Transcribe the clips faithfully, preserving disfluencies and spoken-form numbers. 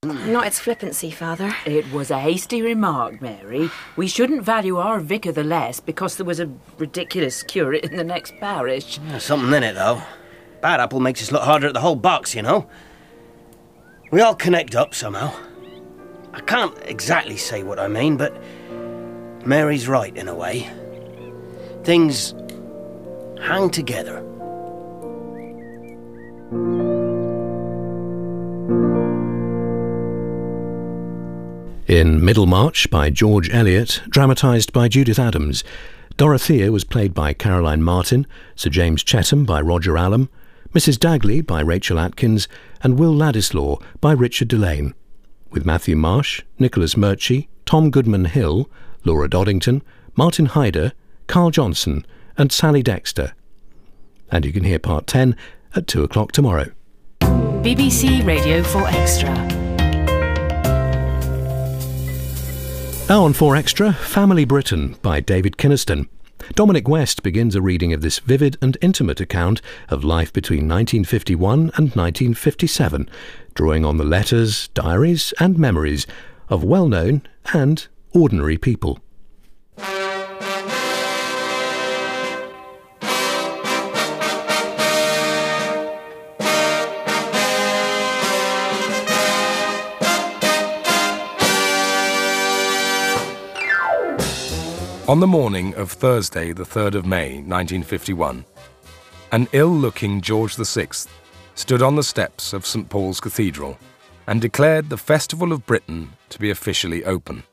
Not its flippancy, Father. It was a hasty remark, Mary. We shouldn't value our vicar the less because there was a ridiculous curate in the next parish. There's something in it, though. Bad apple makes us look harder at the whole box, you know. We all connect up somehow. I can't exactly say what I mean, but Mary's right in a way. Things hang together. In Middlemarch by George Eliot, dramatised by Judith Adams, Dorothea was played by Caroline Martin, Sir James Chetham by Roger Allam, Missus Dagley by Rachel Atkins, and Will Ladislaw by Richard Delane, with Matthew Marsh, Nicholas Murchie, Tom Goodman Hill, Laura Doddington, Martin Hyder, Carl Johnson, and Sally Dexter. And you can hear part ten at two o'clock tomorrow. B B C Radio four Extra. Now on four Extra, Family Britain by David Kynaston. Dominic West begins a reading of this vivid and intimate account of life between nineteen fifty-one and nineteen fifty-seven, drawing on the letters, diaries and memories of well-known and ordinary people. On the morning of Thursday, the third of May, nineteen fifty-one, an ill-looking George the Sixth stood on the steps of St Paul's Cathedral and declared the Festival of Britain to be officially open.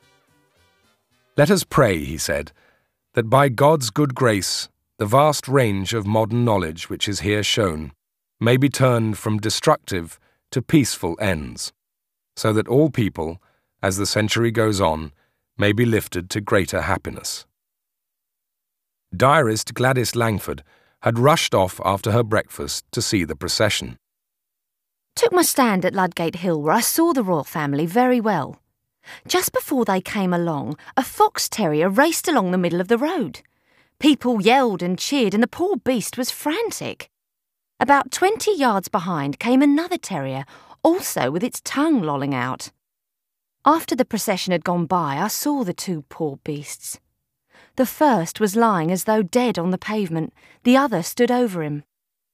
"Let us pray," he said, "that by God's good grace the vast range of modern knowledge which is here shown may be turned from destructive to peaceful ends, so that all people, as the century goes on, may be lifted to greater happiness." Diarist Gladys Langford had rushed off after her breakfast to see the procession. "Took my stand at Ludgate Hill where I saw the royal family very well. Just before they came along, a fox terrier raced along the middle of the road. People yelled and cheered and the poor beast was frantic. About twenty yards behind came another terrier, also with its tongue lolling out. After the procession had gone by, I saw the two poor beasts. The first was lying as though dead on the pavement, the other stood over him."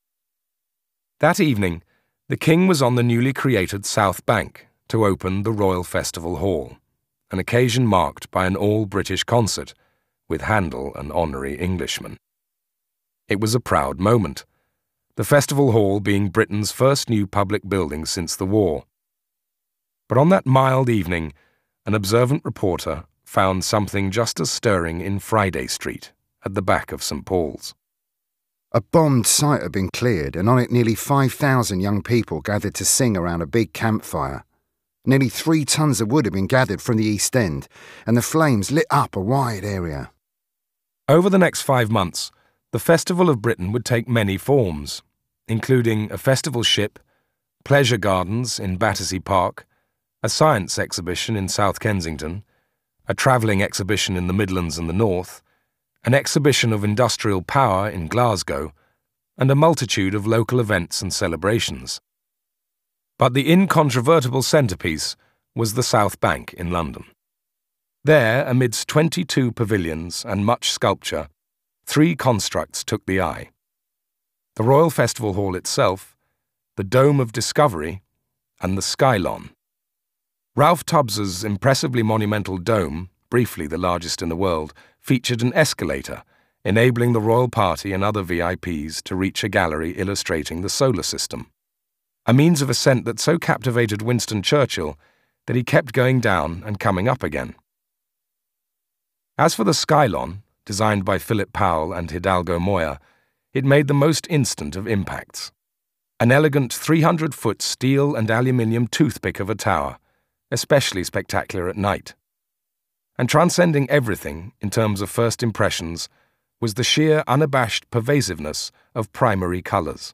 That evening, the King was on the newly created South Bank to open the Royal Festival Hall, an occasion marked by an all-British concert, with Handel an honorary Englishman. It was a proud moment, the Festival Hall being Britain's first new public building since the war. But on that mild evening, an observant reporter found something just as stirring in Friday Street, at the back of St Paul's. A bombed site had been cleared, and on it nearly five thousand young people gathered to sing around a big campfire. Nearly three tons of wood had been gathered from the East End, and the flames lit up a wide area. Over the next five months, the Festival of Britain would take many forms, including a festival ship, pleasure gardens in Battersea Park, a science exhibition in South Kensington, a travelling exhibition in the Midlands and the North, an exhibition of industrial power in Glasgow, and a multitude of local events and celebrations. But the incontrovertible centrepiece was the South Bank in London. There, amidst twenty-two pavilions and much sculpture, three constructs took the eye: the Royal Festival Hall itself, the Dome of Discovery, and the Skylon. Ralph Tubbs's impressively monumental dome, briefly the largest in the world, featured an escalator, enabling the royal party and other V I Ps to reach a gallery illustrating the solar system, a means of ascent that so captivated Winston Churchill that he kept going down and coming up again. As for the Skylon, designed by Philip Powell and Hidalgo Moya, it made the most instant of impacts. An elegant three hundred foot steel and aluminium toothpick of a tower, especially spectacular at night. And transcending everything in terms of first impressions was the sheer unabashed pervasiveness of primary colours.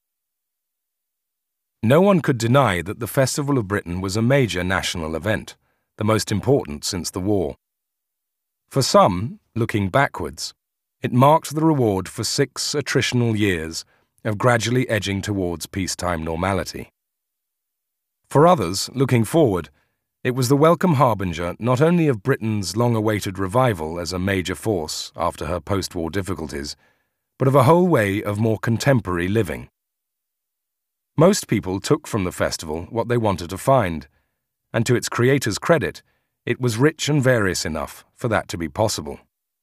No one could deny that the Festival of Britain was a major national event, the most important since the war. For some, looking backwards, it marked the reward for six attritional years of gradually edging towards peacetime normality. For others, looking forward, it was the welcome harbinger not only of Britain's long-awaited revival as a major force after her post-war difficulties, but of a whole way of more contemporary living. Most people took from the festival what they wanted to find, and to its creator's credit, it was rich and various enough for that to be possible.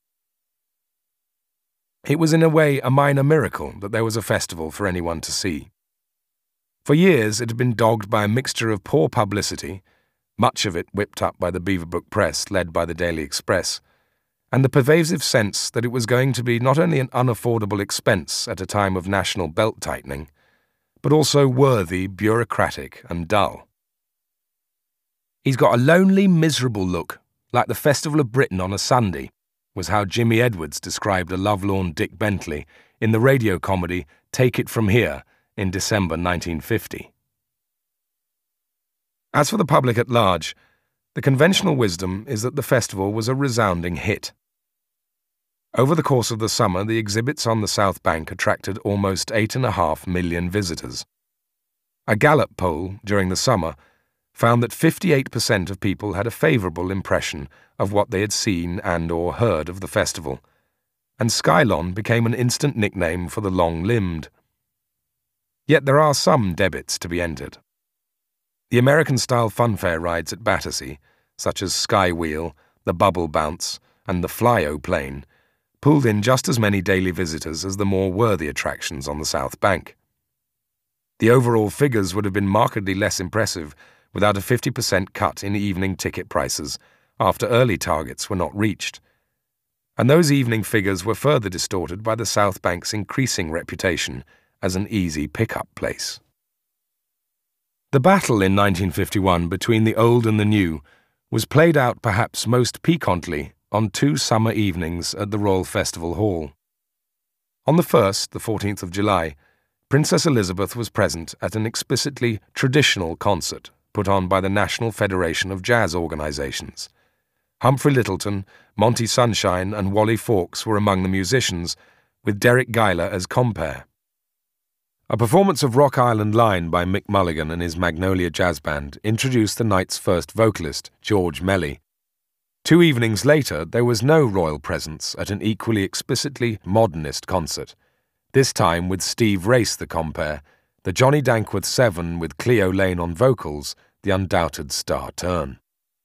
It was in a way a minor miracle that there was a festival for anyone to see. For years it had been dogged by a mixture of poor publicity, much of it whipped up by the Beaverbrook press led by the Daily Express, and the pervasive sense that it was going to be not only an unaffordable expense at a time of national belt-tightening, but also worthy, bureaucratic and dull. "He's got a lonely, miserable look, like the Festival of Britain on a Sunday," was how Jimmy Edwards described a lovelorn Dick Bentley in the radio comedy Take It From Here in December nineteen fifty. As for the public at large, the conventional wisdom is that the festival was a resounding hit. Over the course of the summer, the exhibits on the South Bank attracted almost eight and a half million visitors. A Gallup poll during the summer found that fifty-eight percent of people had a favourable impression of what they had seen and or heard of the festival, and Skylon became an instant nickname for the long-limbed. Yet there are some debits to be entered. The American-style funfair rides at Battersea, such as Skywheel, the Bubble Bounce, and the Fly-O-Plane, pulled in just as many daily visitors as the more worthy attractions on the South Bank. The overall figures would have been markedly less impressive without a fifty percent cut in evening ticket prices after early targets were not reached, and those evening figures were further distorted by the South Bank's increasing reputation as an easy pick-up place. The battle in nineteen fifty-one between the old and the new was played out perhaps most piquantly on two summer evenings at the Royal Festival Hall. On the first, the fourteenth of July, Princess Elizabeth was present at an explicitly traditional concert put on by the National Federation of Jazz Organizations. Humphrey Lyttelton, Monty Sunshine and Wally Fawkes were among the musicians, with Derek Guyler as compere. A performance of Rock Island Line by Mick Mulligan and his Magnolia Jazz Band introduced the night's first vocalist, George Melly. Two evenings later, there was no royal presence at an equally explicitly modernist concert, this time with Steve Race the compere, the Johnny Dankworth Seven with Cleo Lane on vocals, the undoubted star turn.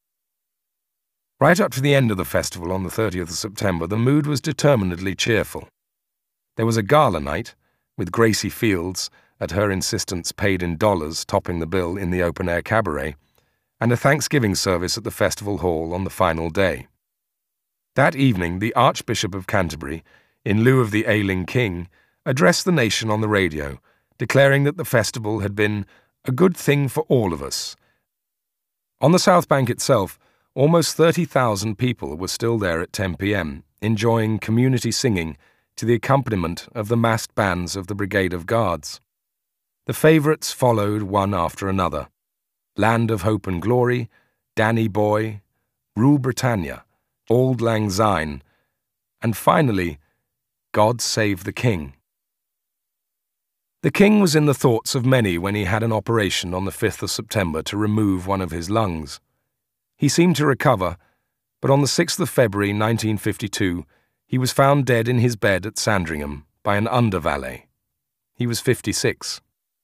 Right up to the end of the festival on the thirtieth of September, the mood was determinedly cheerful. There was a gala night, with Gracie Fields, at her insistence paid in dollars, topping the bill in the open-air cabaret, and a Thanksgiving service at the Festival Hall on the final day. That evening, the Archbishop of Canterbury, in lieu of the ailing king, addressed the nation on the radio, declaring that the festival had been a good thing for all of us. On the South Bank itself, almost thirty thousand people were still there at ten p m, enjoying community singing to the accompaniment of the massed bands of the Brigade of Guards. The favourites followed one after another: Land of Hope and Glory, Danny Boy, Rule Britannia, Auld Lang Syne, and finally, God Save the King. The King was in the thoughts of many when he had an operation on the fifth of September to remove one of his lungs. He seemed to recover, but on the sixth of February nineteen fifty-two, he was found dead in his bed at Sandringham by an under-valet. He was fifty-six.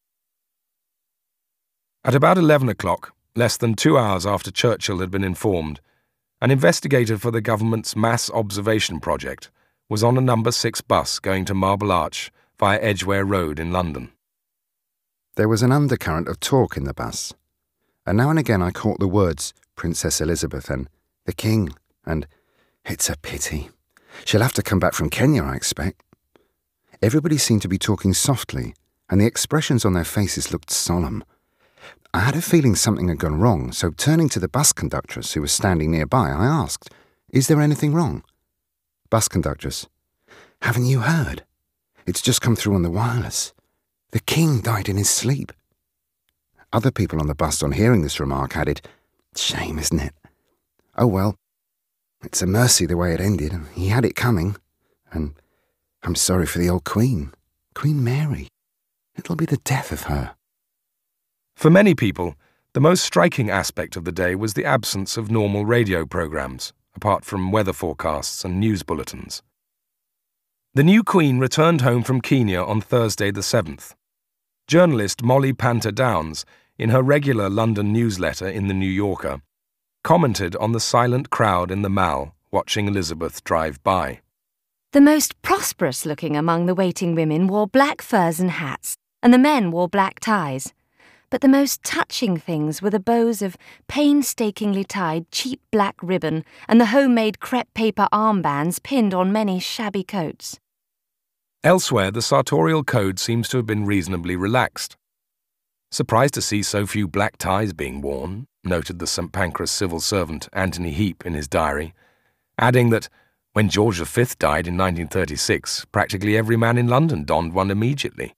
At about eleven o'clock, less than two hours after Churchill had been informed, an investigator for the government's mass observation project was on a number six bus going to Marble Arch via Edgware Road in London. There was an undercurrent of talk in the bus, and now and again I caught the words Princess Elizabeth and the King and it's a pity. She'll have to come back from Kenya, I expect. Everybody seemed to be talking softly, and the expressions on their faces looked solemn. I had a feeling something had gone wrong, so turning to the bus conductress who was standing nearby, I asked, "Is there anything wrong?" Bus conductress: "Haven't you heard? It's just come through on the wireless. The King died in his sleep." Other people on the bus, on hearing this remark, added, "Shame, isn't it? Oh well, it's a mercy the way it ended. He had it coming. And I'm sorry for the old Queen, Queen Mary. It'll be the death of her." For many people, The most striking aspect of the day was the absence of normal radio programmes, apart from weather forecasts and news bulletins. The new Queen returned home from Kenya on Thursday the seventh. Journalist Molly Panther Downs, in her regular London newsletter in The New Yorker, commented on the silent crowd in the Mall watching Elizabeth drive by. The most prosperous-looking among the waiting women wore black furs and hats, and the men wore black ties. But the most touching things were the bows of painstakingly tied cheap black ribbon and the homemade crepe paper armbands pinned on many shabby coats. Elsewhere, the sartorial code seems to have been reasonably relaxed. Surprised to see so few black ties being worn, noted the St Pancras civil servant Anthony Heap in his diary, adding that when George the Fifth died in nineteen thirty-six, practically every man in London donned one immediately.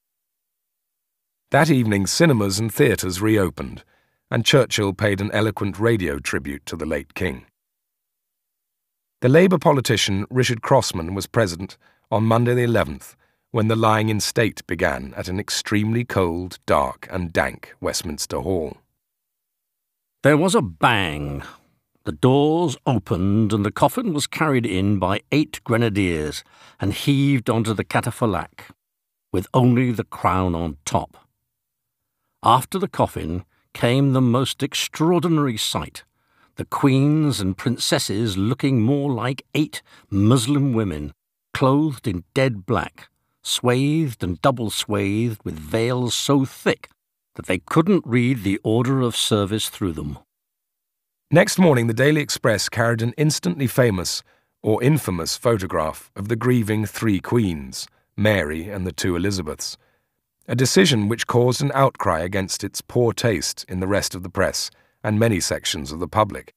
That evening, cinemas and theatres reopened, and Churchill paid an eloquent radio tribute to the late King. The Labour politician Richard Crossman was present on Monday the eleventh, when the lying in state began at an extremely cold, dark and dank Westminster Hall. There was a bang. The doors opened and the coffin was carried in by eight grenadiers and heaved onto the catafalque, with only the crown on top. After the coffin came the most extraordinary sight, the queens and princesses looking more like eight Muslim women, clothed in dead black, swathed and double-swathed with veils so thick that they couldn't read the order of service through them. Next morning, the Daily Express carried an instantly famous, or infamous, photograph of the grieving three queens, Mary and the two Elizabeths, a decision which caused an outcry against its poor taste in the rest of the press and many sections of the public.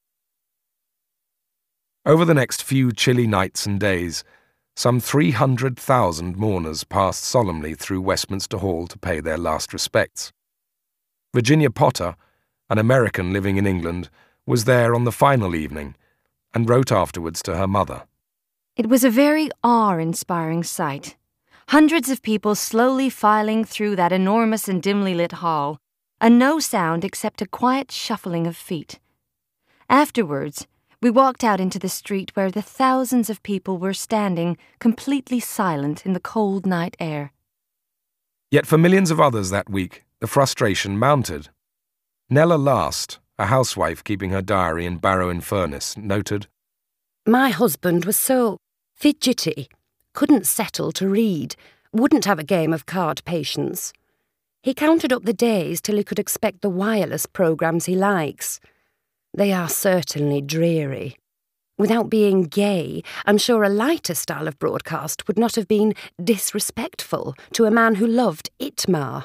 Over the next few chilly nights and days, some three hundred thousand mourners passed solemnly through Westminster Hall to pay their last respects. Virginia Potter, an American living in England, was there on the final evening and wrote afterwards to her mother. It was a very awe-inspiring sight. Hundreds of people slowly filing through that enormous and dimly lit hall, and no sound except a quiet shuffling of feet. Afterwards, we walked out into the street where the thousands of people were standing completely silent in the cold night air. Yet for millions of others that week, the frustration mounted. Nella Last, a housewife keeping her diary in Barrow-in-Furness, noted, My husband was so fidgety, couldn't settle to read, wouldn't have a game of card patience. He counted up the days till he could expect the wireless programmes he likes. They are certainly dreary. Without being gay, I'm sure a lighter style of broadcast would not have been disrespectful to a man who loved Itmar.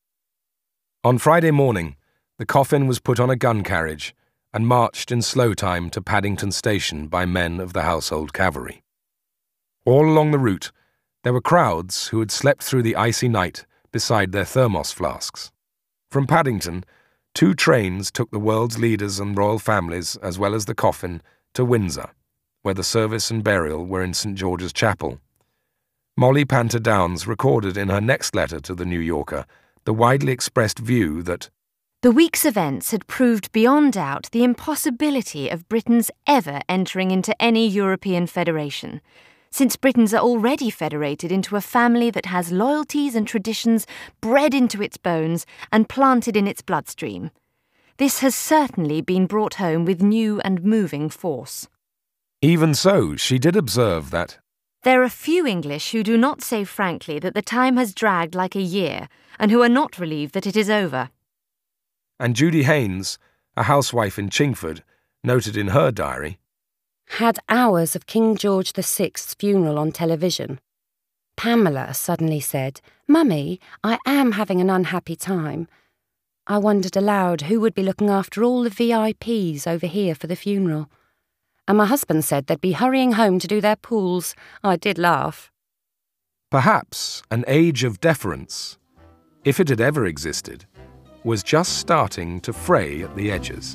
On Friday morning, the coffin was put on a gun carriage and marched in slow time to Paddington Station by men of the Household Cavalry. All along the route, there were crowds who had slept through the icy night beside their thermos flasks. From Paddington, two trains took the world's leaders and royal families, as well as the coffin, to Windsor, where the service and burial were in St George's Chapel. Molly Panther Downs recorded in her next letter to the New Yorker the widely expressed view that the week's events had proved beyond doubt the impossibility of Britain's ever entering into any European federation, since Britons are already federated into a family that has loyalties and traditions bred into its bones and planted in its bloodstream. This has certainly been brought home with new and moving force. Even so, she did observe that there are few English who do not say frankly that the time has dragged like a year and who are not relieved that it is over. And Judy Haynes, a housewife in Chingford, noted in her diary, Had hours of King George the Sixth's funeral on television. Pamela suddenly said, Mummy, I am having an unhappy time. I wondered aloud who would be looking after all the V I Ps over here for the funeral. And my husband said they'd be hurrying home to do their pools. I did laugh. Perhaps an age of deference, if it had ever existed, was just starting to fray at the edges.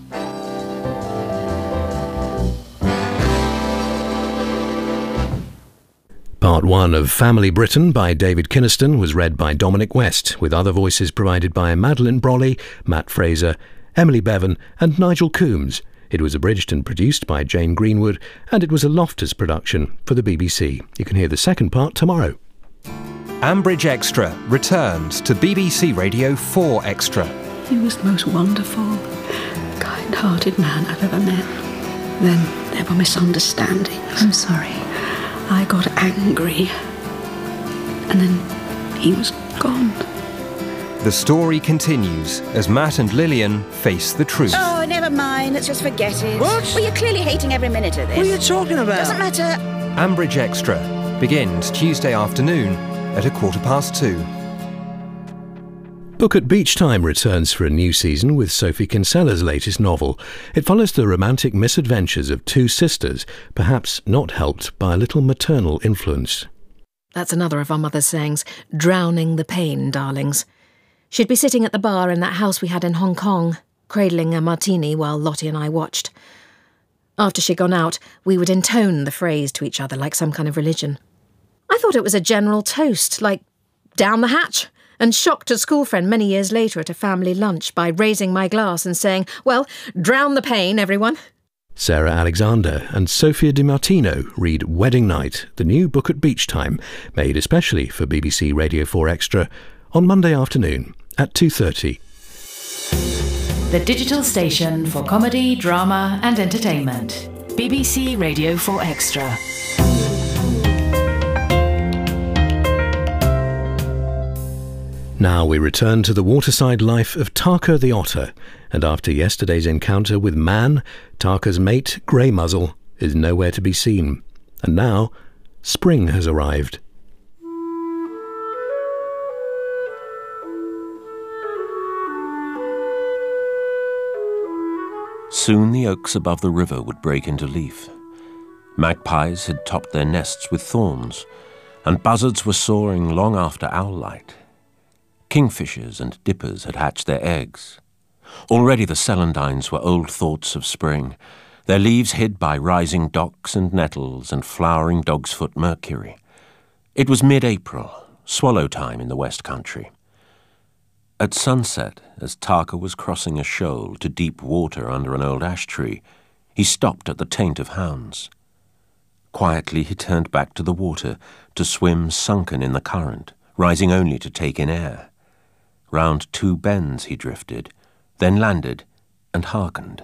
Part one of Family Britain by David Kinniston was read by Dominic West, with other voices provided by Madeline Brolly, Matt Fraser Emily Bevan and Nigel Coombs. It was abridged and produced by Jane Greenwood, and it was a Loftus production for the B B C. You can hear the second part tomorrow. Ambridge Extra returns to B B C Radio four Extra. He was the most wonderful, kind-hearted man I've ever met. Then there were misunderstandings. I'm sorry. I got angry. And then he was gone. The story continues as Matt and Lillian face the truth. Oh, never mind. Let's just forget it. What? Well, you're clearly hating every minute of this. What are you talking about? Doesn't matter. Ambridge Extra begins Tuesday afternoon at a quarter past two. Book at Beach Time returns for a new season with Sophie Kinsella's latest novel. It follows the romantic misadventures of two sisters, perhaps not helped by a little maternal influence. That's another of our mother's sayings, drowning the pain, darlings. She'd be sitting at the bar in that house we had in Hong Kong, cradling a martini while Lottie and I watched. After she'd gone out, we would intone the phrase to each other like some kind of religion. I thought it was a general toast, like, down the hatch, and shocked a school friend many years later at a family lunch by raising my glass and saying, well, drown the pain, everyone. Sarah Alexander and Sophia Di Martino read Wedding Night, the new Book at Beach Time, made especially for B B C Radio four Extra, on Monday afternoon at two thirty. The digital station for comedy, drama and entertainment. B B C Radio four Extra. Now we return to the waterside life of Tarka the otter, and after yesterday's encounter with Man, Tarka's mate, Grey Muzzle, is nowhere to be seen. And now, spring has arrived. Soon the oaks above the river would break into leaf. Magpies had topped their nests with thorns, and buzzards were soaring long after owl light. Kingfishers and dippers had hatched their eggs. Already the celandines were old thoughts of spring, their leaves hid by rising docks and nettles and flowering dogsfoot mercury. It was mid-April, swallow time in the West Country. At sunset, as Tarka was crossing a shoal to deep water under an old ash tree, he stopped at the taint of hounds. Quietly he turned back to the water to swim sunken in the current, rising only to take in air. Round two bends he drifted, then landed and hearkened.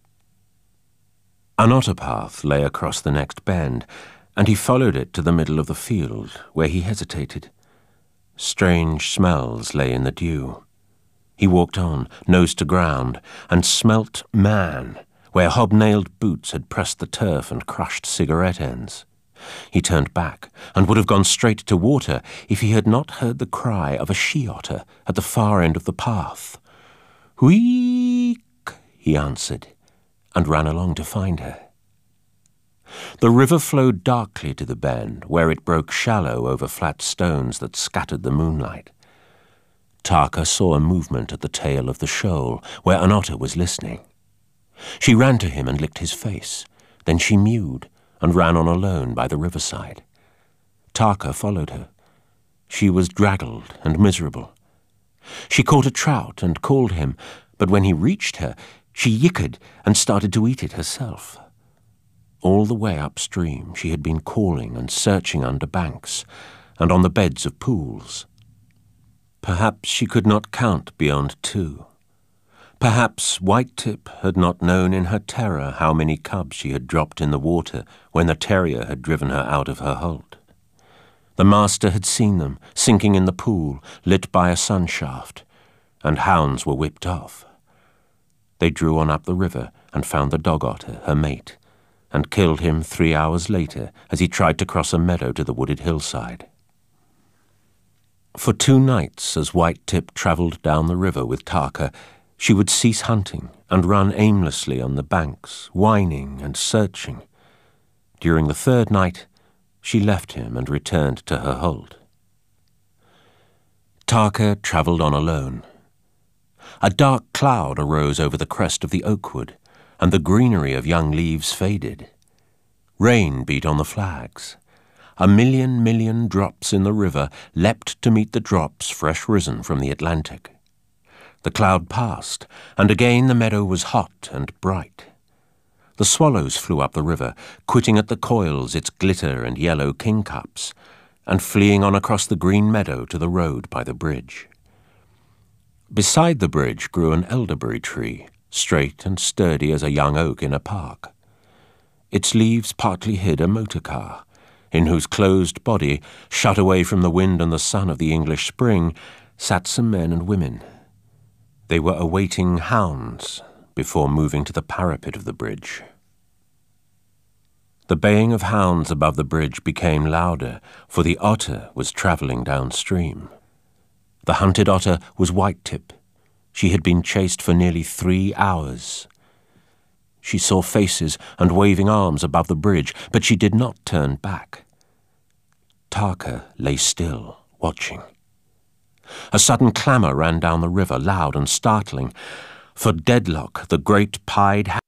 An otter path lay across the next bend, and he followed it to the middle of the field, where he hesitated. Strange smells lay in the dew. He walked on, nose to ground, and smelt Man, where hobnailed boots had pressed the turf and crushed cigarette ends. He turned back, and would have gone straight to water if he had not heard the cry of a she-otter at the far end of the path. "Wheek," he answered, and ran along to find her. The river flowed darkly to the bend, where it broke shallow over flat stones that scattered the moonlight. Tarka saw a movement at the tail of the shoal, where an otter was listening. She ran to him and licked his face. Then she mewed and ran on alone by the riverside. Tarka followed her. She was draggled and miserable. She caught a trout and called him, but when he reached her, she yickered and started to eat it herself. All the way upstream she had been calling and searching under banks and on the beds of pools. Perhaps she could not count beyond two. Perhaps White-tip had not known in her terror how many cubs she had dropped in the water when the terrier had driven her out of her holt. The master had seen them, sinking in the pool, lit by a sun shaft, and hounds were whipped off. They drew on up the river and found the dog-otter, her mate, and killed him three hours later as he tried to cross a meadow to the wooded hillside. For two nights, as White-tip travelled down the river with Tarka, she would cease hunting and run aimlessly on the banks, whining and searching. During the third night, she left him and returned to her holt. Tarka travelled on alone. A dark cloud arose over the crest of the oakwood, and the greenery of young leaves faded. Rain beat on the flags. A million million drops in the river leapt to meet the drops fresh risen from the Atlantic. The cloud passed, and again the meadow was hot and bright. The swallows flew up the river, quitting at the coils its glitter and yellow kingcups, and fleeing on across the green meadow to the road by the bridge. Beside the bridge grew an elderberry tree, straight and sturdy as a young oak in a park. Its leaves partly hid a motor car, in whose closed body, shut away from the wind and the sun of the English spring, sat some men and women. They were awaiting hounds before moving to the parapet of the bridge. The baying of hounds above the bridge became louder, for the otter was travelling downstream. The hunted otter was Whitetip. She had been chased for nearly three hours. She saw faces and waving arms above the bridge, but she did not turn back. Tarka lay still, watching. A sudden clamour ran down the river, loud and startling. For Deadlock, the great pied